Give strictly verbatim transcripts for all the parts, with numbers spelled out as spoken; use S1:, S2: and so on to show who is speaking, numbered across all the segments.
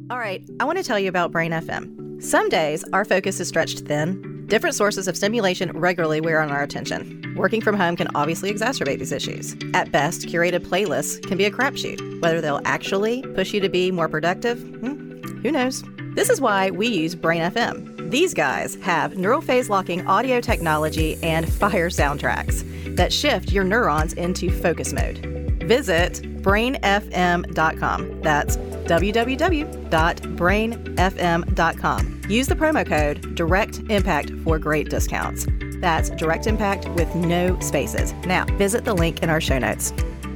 S1: All right, I want to tell you about Brain F M. Some days, our focus is stretched thin. Different sources of stimulation regularly wear on our attention. Working from home can obviously exacerbate these issues. At best, curated playlists can be a crapshoot. Whether they'll actually push you to be more productive, hmm, who knows? This is why we use Brain F M. These guys have neural phase locking audio technology and fire soundtracks that shift your neurons into focus mode. Visit brain f m dot com. That's w w w dot brain f m dot com. Use the promo code Direct Impact for great discounts. That's Direct Impact with no spaces. Now, visit the link in our show notes.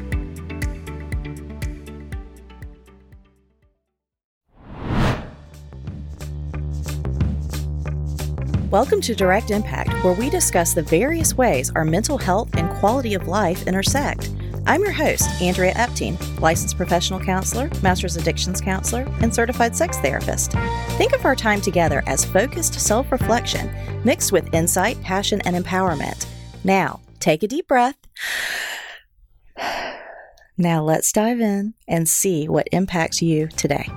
S1: Welcome to Direct Impact, where we discuss the various ways our mental health and quality of life intersect. I'm your host, Andrea Epting, licensed professional counselor, master's addictions counselor, and certified sex therapist. Think of our time together as focused self-reflection mixed with insight, passion, and empowerment. Now, take a deep breath. Now let's dive in and see what impacts you today.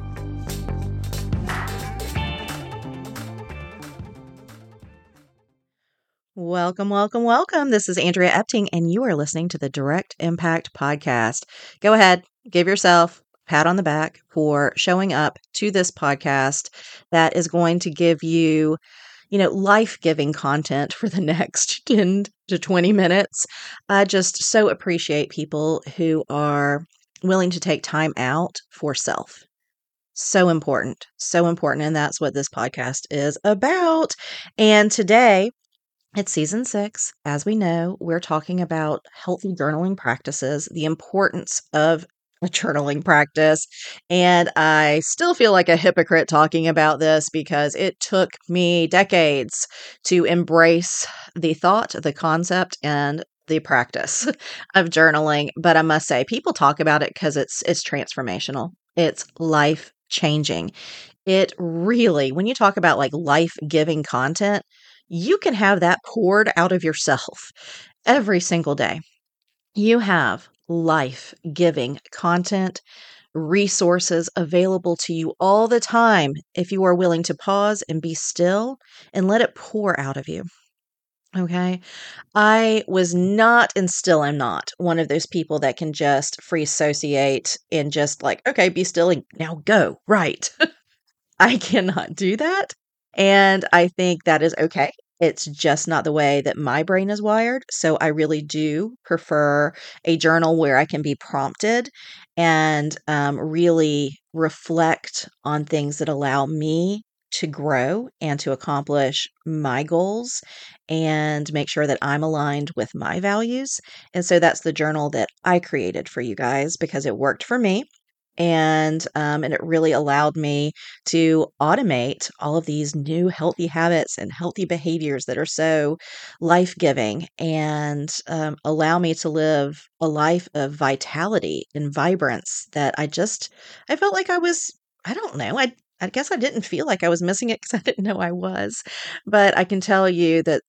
S1: Welcome, welcome, welcome. This is Andrea Epting, and you are listening to the Direct Impact Podcast. Go ahead, give yourself a pat on the back for showing up to this podcast that is going to give you, you know, life-giving content for the next ten to twenty minutes. I just so appreciate people who are willing to take time out for self. So important, so important, and that's what this podcast is about. And today, it's season six. As we know, we're talking about healthy journaling practices, the importance of a journaling practice. And I still feel like a hypocrite talking about this because it took me decades to embrace the thought, the concept, and the practice of journaling. But I must say, people talk about it because it's it's transformational. It's life changing. It really, when you talk about like life-giving content, you can have that poured out of yourself every single day. You have life-giving content, resources available to you all the time if you are willing to pause and be still and let it pour out of you. Okay. I was not and still am not one of those people that can just free associate and just like, okay, be still and now go. Right. I cannot do that. And I think that is okay. It's just not the way that my brain is wired. So I really do prefer a journal where I can be prompted and um, really reflect on things that allow me to grow and to accomplish my goals and make sure that I'm aligned with my values. And so that's the journal that I created for you guys because it worked for me. And um, and it really allowed me to automate all of these new healthy habits and healthy behaviors that are so life-giving and um, allow me to live a life of vitality and vibrance that I just, I felt like I was, I don't know, I, I guess I didn't feel like I was missing it because I didn't know I was. But I can tell you that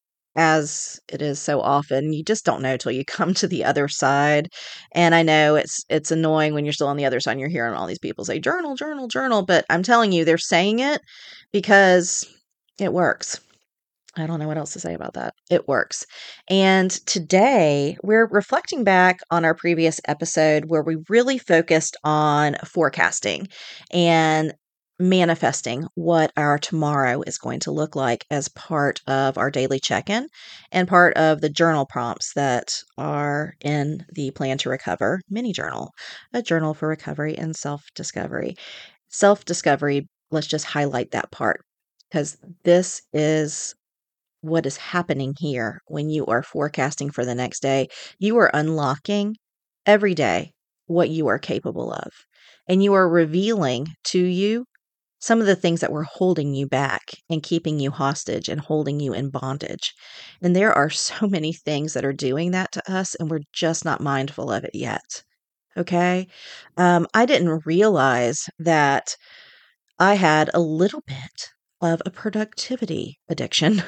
S1: as it is so often, you just don't know till you come to the other side. And I know it's it's annoying when you're still on the other side and you're hearing all these people say journal, journal, journal, but I'm telling you, they're saying it because it works. I don't know what else to say about that. It works. And today we're reflecting back on our previous episode where we really focused on forecasting and manifesting what our tomorrow is going to look like as part of our daily check-in and part of the journal prompts that are in the Plan to Recover mini journal, a journal for recovery and self-discovery. Self-discovery, let's just highlight that part because this is what is happening here when you are forecasting for the next day. You are unlocking every day what you are capable of, and you are revealing to you some of the things that were holding you back and keeping you hostage and holding you in bondage. And there are so many things that are doing that to us, and we're just not mindful of it yet. Okay. Um, I didn't realize that I had a little bit of a productivity addiction.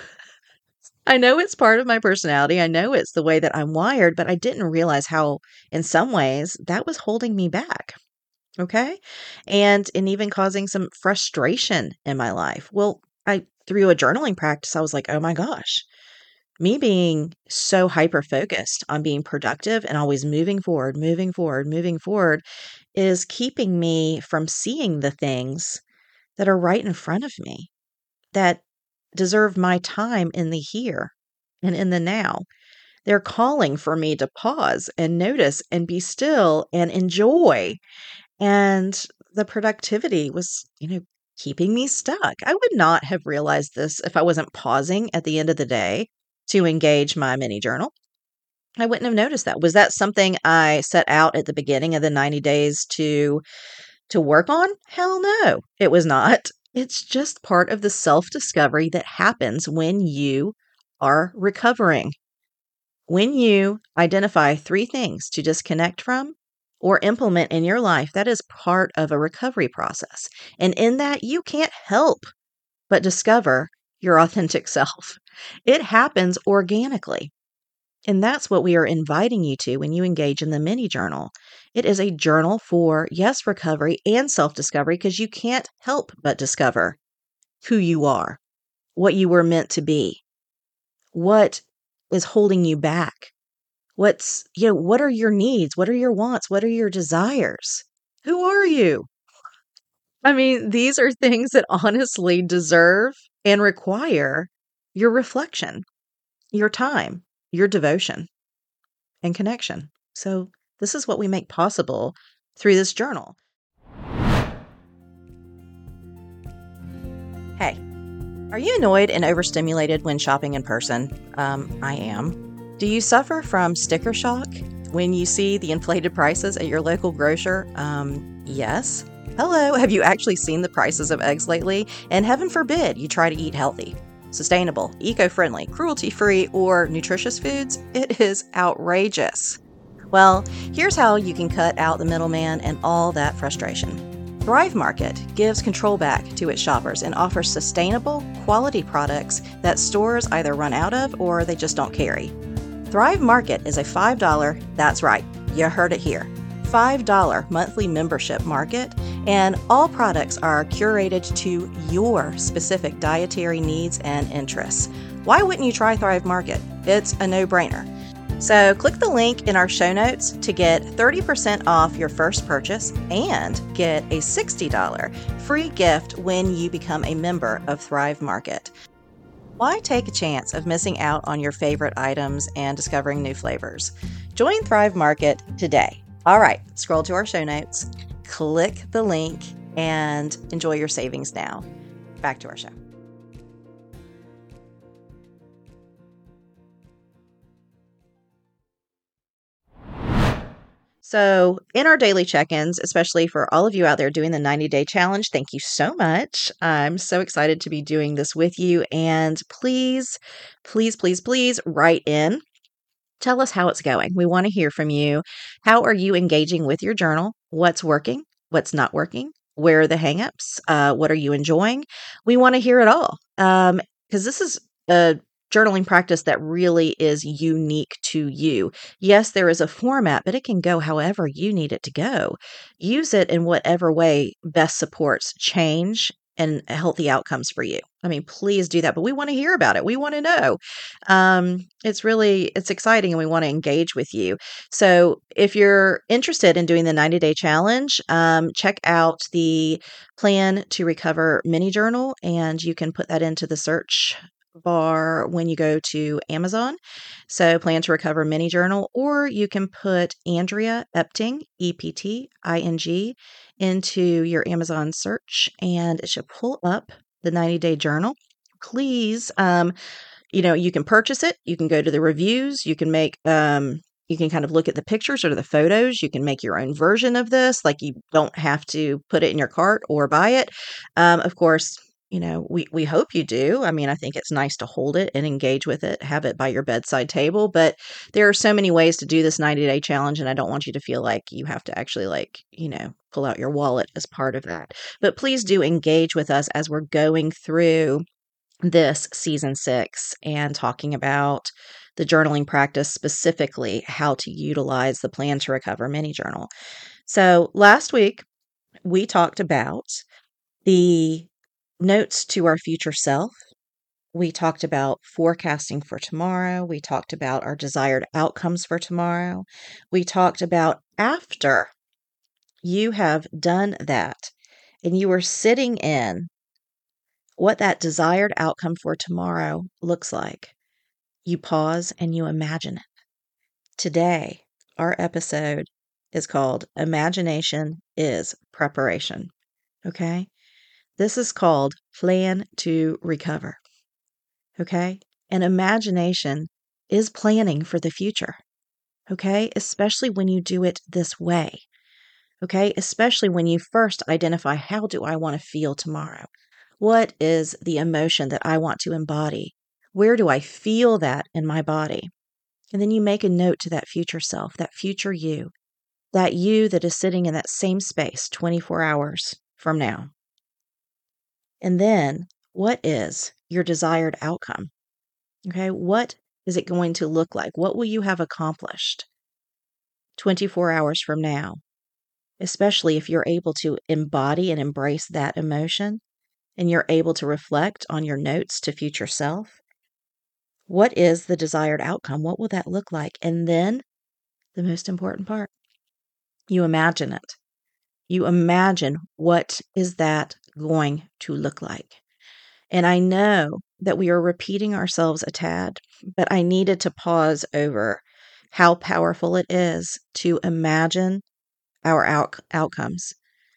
S1: I know it's part of my personality. I know it's the way that I'm wired, but I didn't realize how, in some ways, that was holding me back. Okay. And and even causing some frustration in my life. Well, I through a journaling practice, I was like, oh my gosh, me being so hyper focused on being productive and always moving forward, moving forward, moving forward is keeping me from seeing the things that are right in front of me that deserve my time in the here and in the now. They're calling for me to pause and notice and be still and enjoy. And the productivity was, you know, keeping me stuck. I would not have realized this if I wasn't pausing at the end of the day to engage my mini journal. I wouldn't have noticed that. Was that something I set out at the beginning of the ninety days to to work on? Hell no, it was not. It's just part of the self-discovery that happens when you are recovering. When you identify three things to disconnect from or implement in your life, that is part of a recovery process. And in that, you can't help but discover your authentic self. It happens organically. And that's what we are inviting you to when you engage in the mini journal. It is a journal for, yes, recovery and self discovery because you can't help but discover who you are, what you were meant to be, what is holding you back. What's, you know, what are your needs? What are your wants? What are your desires? Who are you? I mean, these are things that honestly deserve and require your reflection, your time, your devotion, and connection. So, this is what we make possible through this journal. Hey, are you annoyed and overstimulated when shopping in person? Um, I am. Do you suffer from sticker shock when you see the inflated prices at your local grocer? Um, yes. Hello, have you actually seen the prices of eggs lately? And heaven forbid you try to eat healthy, sustainable, eco-friendly, cruelty-free, or nutritious foods. It is outrageous. Well, here's how you can cut out the middleman and all that frustration. Thrive Market gives control back to its shoppers and offers sustainable, quality products that stores either run out of or they just don't carry. Thrive Market is a five dollars, that's right, you heard it here, five dollars monthly membership market, and all products are curated to your specific dietary needs and interests. Why wouldn't you try Thrive Market? It's a no-brainer. So click the link in our show notes to get thirty percent off your first purchase and get a sixty dollars free gift when you become a member of Thrive Market. Why take a chance of missing out on your favorite items and discovering new flavors? Join Thrive Market today. All right, scroll to our show notes, click the link, and enjoy your savings now. Back to our show. So, in our daily check ins, especially for all of you out there doing the ninety day challenge, thank you so much. I'm so excited to be doing this with you. And please, please, please, please write in. Tell us how it's going. We want to hear from you. How are you engaging with your journal? What's working? What's not working? Where are the hangups? Uh, what are you enjoying? We want to hear it all. Um, because this is a journaling practice that really is unique to you. Yes, there is a format, but it can go however you need it to go. Use it in whatever way best supports change and healthy outcomes for you. I mean, please do that. But we want to hear about it. We want to know. Um, it's really it's exciting, and we want to engage with you. So, if you're interested in doing the ninety day challenge, um, check out the Plan to Recover mini journal, and you can put that into the search bar when you go to Amazon. So, Plan to Recover mini journal, or you can put Andrea Epting, E P T I N G, into your Amazon search, and it should pull up the ninety day journal. Please, um, you know, you can purchase it. You can go to the reviews. You can make, um, you can kind of look at the pictures or the photos. You can make your own version of this. Like, you don't have to put it in your cart or buy it. Um, of course, you know, we, we hope you do. I mean, I think it's nice to hold it and engage with it, have it by your bedside table. But there are so many ways to do this ninety day challenge. And I don't want you to feel like you have to actually, like, you know, pull out your wallet as part of that. But please do engage with us as we're going through this season six and talking about the journaling practice, specifically how to utilize the Plan to Recover mini journal. So last week we talked about the notes to our future self. We talked about forecasting for tomorrow. We talked about our desired outcomes for tomorrow. We talked about after you have done that and you are sitting in what that desired outcome for tomorrow looks like. You pause and you imagine it. Today, our episode is called Imagination is Preparation. Okay? This is called Plan to Recover. Okay? And imagination is planning for the future. Okay? Especially when you do it this way. Okay? Especially when you first identify, how do I want to feel tomorrow? What is the emotion that I want to embody? Where do I feel that in my body? And then you make a note to that future self, that future you, that you that is sitting in that same space twenty-four hours from now. And then what is your desired outcome? Okay, what is it going to look like? What will you have accomplished twenty-four hours from now? Especially if you're able to embody and embrace that emotion and you're able to reflect on your notes to future self. What is the desired outcome? What will that look like? And then the most important part, you imagine it. You imagine what is that going to look like. And I know that we are repeating ourselves a tad, but I needed to pause over how powerful it is to imagine our out- outcomes.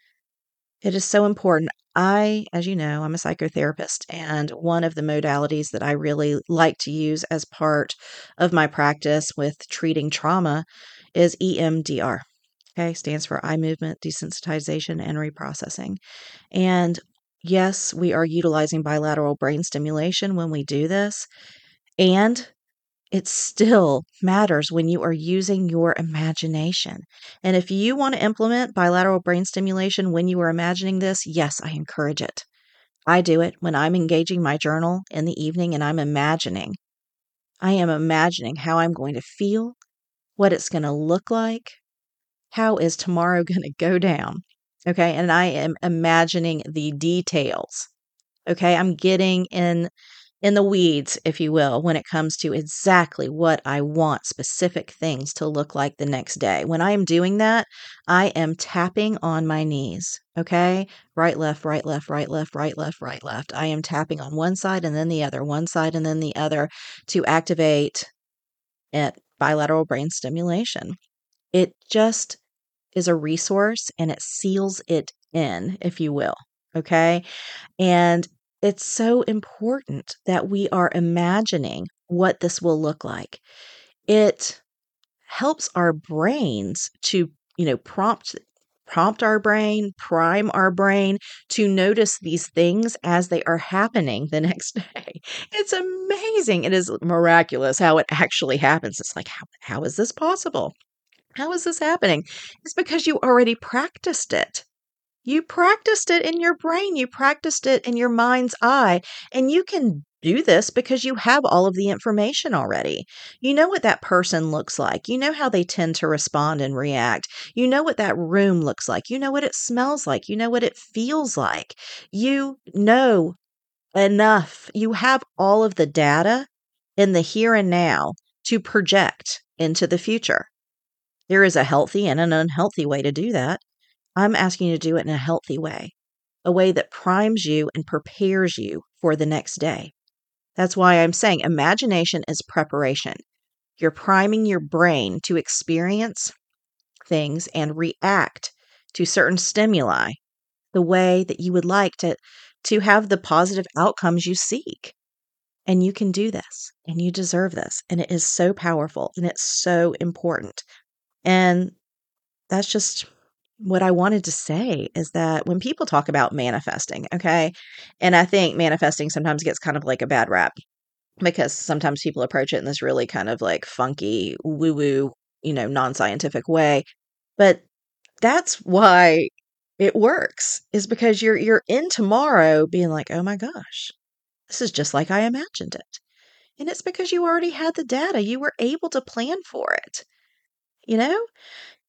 S1: It is so important. I, as you know, I'm a psychotherapist, and one of the modalities that I really like to use as part of my practice with treating trauma is E M D R. Okay, stands for eye movement desensitization and reprocessing. And yes, we are utilizing bilateral brain stimulation when we do this, and it still matters when you are using your imagination. And if you want to implement bilateral brain stimulation when you are imagining this, yes, I encourage it. I do it when I'm engaging my journal in the evening and I'm imagining. I am imagining how I'm going to feel, what it's going to look like, how is tomorrow going to go down. Okay. And I am imagining the details. Okay. I'm getting in in the weeds, if you will, when it comes to exactly what I want specific things to look like the next day. When I am doing that, I am tapping on my knees, okay? Right, left, right, left, right, left, right, left, right, left. I am tapping on one side and then the other, one side and then the other to activate it, bilateral brain stimulation. It just is a resource and it seals it in, if you will, okay? And it's so important that we are imagining what this will look like. It helps our brains to, you know, prompt prompt our brain, prime our brain to notice these things as they are happening the next day. It's amazing. It is miraculous how it actually happens. It's like, how, how is this possible? How is this happening? It's because you already practiced it. You practiced it in your brain. You practiced it in your mind's eye. And you can do this because you have all of the information already. You know what that person looks like. You know how they tend to respond and react. You know what that room looks like. You know what it smells like. You know what it feels like. You know enough. You have all of the data in the here and now to project into the future. There is a healthy and an unhealthy way to do that. I'm asking you to do it in a healthy way, a way that primes you and prepares you for the next day. That's why I'm saying imagination is preparation. You're priming your brain to experience things and react to certain stimuli the way that you would like to, to have the positive outcomes you seek. And you can do this and you deserve this. And it is so powerful and it's so important. And that's just what I wanted to say is that when people talk about manifesting, okay, and I think manifesting sometimes gets kind of like a bad rap because sometimes people approach it in this really kind of like funky, woo woo, you know, non scientific way. But that's why it works is because you're you're in tomorrow being like, oh my gosh, this is just like I imagined it. And it's because you already had the data. You were able to plan for it, you know?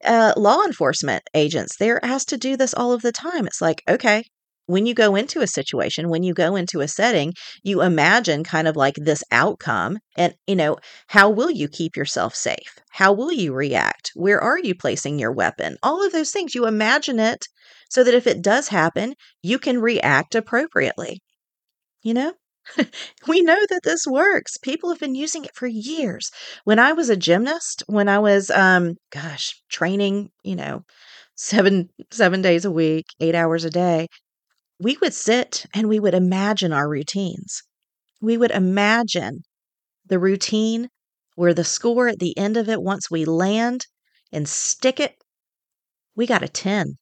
S1: uh, law enforcement agents, they're asked to do this all of the time. It's like, okay, when you go into a situation, when you go into a setting, you imagine kind of like this outcome and, you know, how will you keep yourself safe? How will you react? Where are you placing your weapon? All of those things, you imagine it so that if it does happen, you can react appropriately. You know, we know that this works. People have been using it for years. When I was a gymnast, when I was, um, gosh, training, you know, seven, seven days a week, eight hours a day, we would sit and we would imagine our routines. We would imagine the routine where the score at the end of it, once we land and stick it, we got a ten.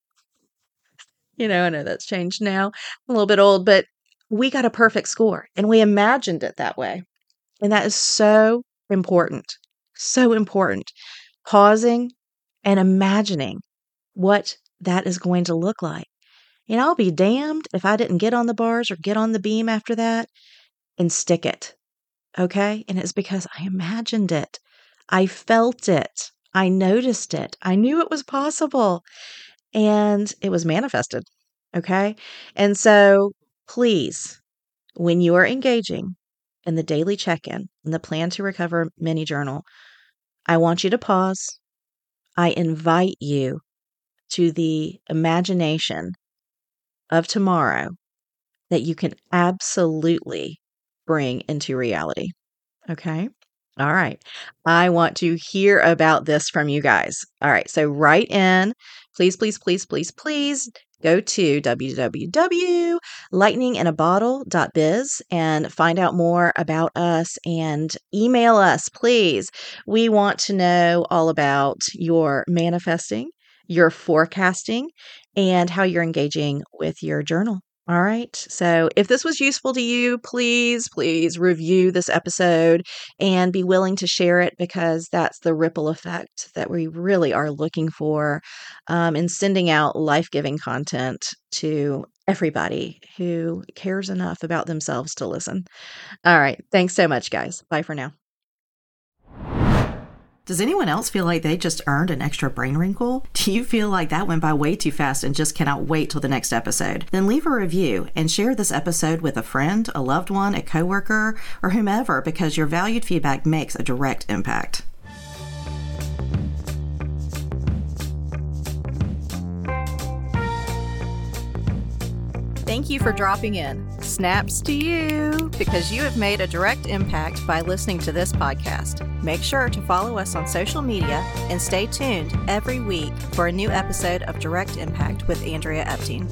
S1: You know, I know that's changed now. I'm a little bit old, but we got a perfect score and we imagined it that way. And that is so important. So important. Pausing and imagining what that is going to look like. And I'll be damned if I didn't get on the bars or get on the beam after that and stick it. Okay? And it's because I imagined it. I felt it. I noticed it. I knew it was possible. And it was manifested. Okay? And so please, when you are engaging in the daily check-in and the Plan to Recover mini journal, I want you to pause. I invite you to the imagination of tomorrow that you can absolutely bring into reality. Okay? All right. I want to hear about this from you guys. All right. So write in, please, please, please, please, please go to w w w dot lightning in a bottle dot biz and find out more about us and email us, please. We want to know all about your manifesting, your forecasting, and how you're engaging with your journal. All right. So if this was useful to you, please, please review this episode and be willing to share it, because that's the ripple effect that we really are looking for um, in sending out life-giving content to everybody who cares enough about themselves to listen. All right. Thanks so much, guys. Bye for now. Does anyone else feel like they just earned an extra brain wrinkle? Do you feel like that went by way too fast and just cannot wait till the next episode? Then leave a review and share this episode with a friend, a loved one, a coworker, or whomever, because your valued feedback makes a direct impact. Thank you for dropping in. Snaps to you, because you have made a direct impact by listening to this podcast. Make sure to follow us on social media and stay tuned every week for a new episode of Direct Impact with Andrea Epting.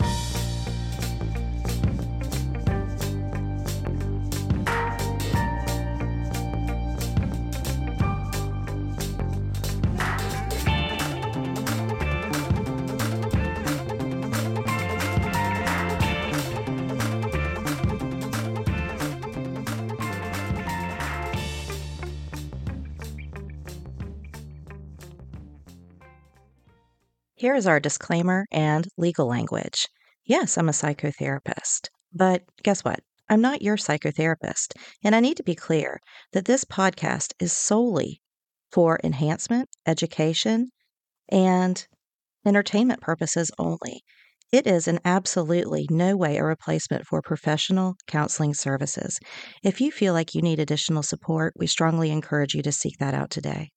S1: Here is our disclaimer and legal language. Yes, I'm a psychotherapist, but guess what? I'm not your psychotherapist, and I need to be clear that this podcast is solely for enhancement, education, and entertainment purposes only. It is in absolutely no way a replacement for professional counseling services. If you feel like you need additional support, we strongly encourage you to seek that out today.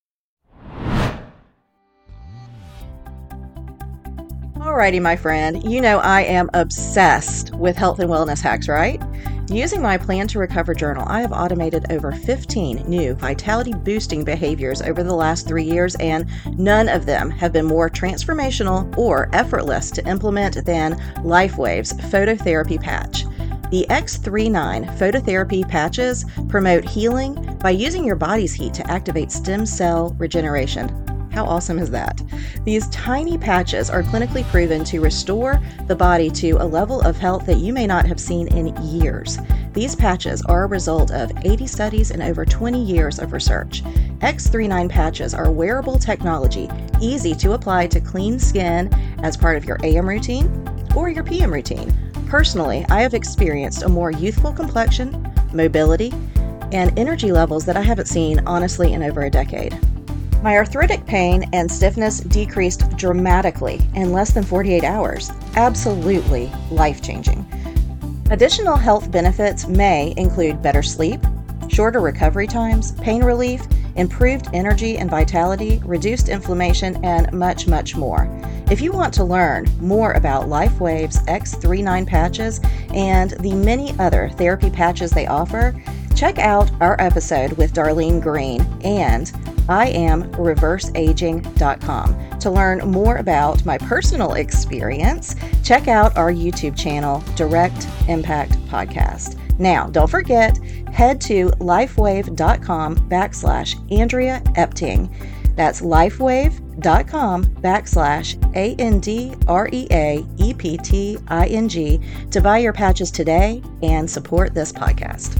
S1: Alrighty, my friend, you know I am obsessed with health and wellness hacks, right? Using my Plan to Recover journal, I have automated over fifteen new vitality-boosting behaviors over the last three years, and none of them have been more transformational or effortless to implement than LifeWave's phototherapy patch. The X thirty-nine phototherapy patches promote healing by using your body's heat to activate stem cell regeneration. How awesome is that? These tiny patches are clinically proven to restore the body to a level of health that you may not have seen in years. These patches are a result of eighty studies and over twenty years of research. X thirty-nine patches are wearable technology, easy to apply to clean skin as part of your A M routine or your P M routine. Personally, I have experienced a more youthful complexion, mobility, and energy levels that I haven't seen, honestly, in over a decade. My arthritic pain and stiffness decreased dramatically in less than forty-eight hours. Absolutely life-changing. Additional health benefits may include better sleep, shorter recovery times, pain relief, improved energy and vitality, reduced inflammation, and much, much more. If you want to learn more about LifeWave's X thirty-nine patches and the many other therapy patches they offer, check out our episode with Darlene Green and I am reverse aging dot com. To learn more about my personal experience, check out our YouTube channel, Direct Impact Podcast. Now, don't forget, head to lifewave.com backslash Andrea Epting. That's lifewave.com backslash A N D R E A E P T I N G to buy your patches today and support this podcast.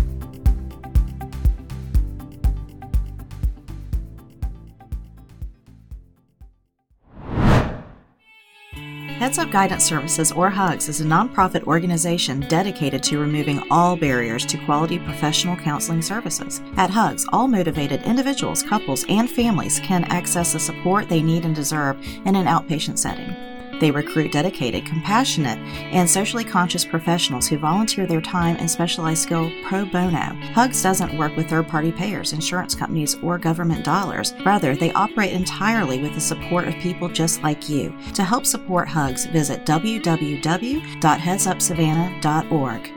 S1: Heads Up Guidance Services, or HUGS, is a nonprofit organization dedicated to removing all barriers to quality professional counseling services. At HUGS, all motivated individuals, couples, and families can access the support they need and deserve in an outpatient setting. They recruit dedicated, compassionate, and socially conscious professionals who volunteer their time and specialized skill pro bono. HUGS doesn't work with third-party payers, insurance companies, or government dollars. Rather, they operate entirely with the support of people just like you. To help support HUGS, visit w w w dot heads up savannah dot org.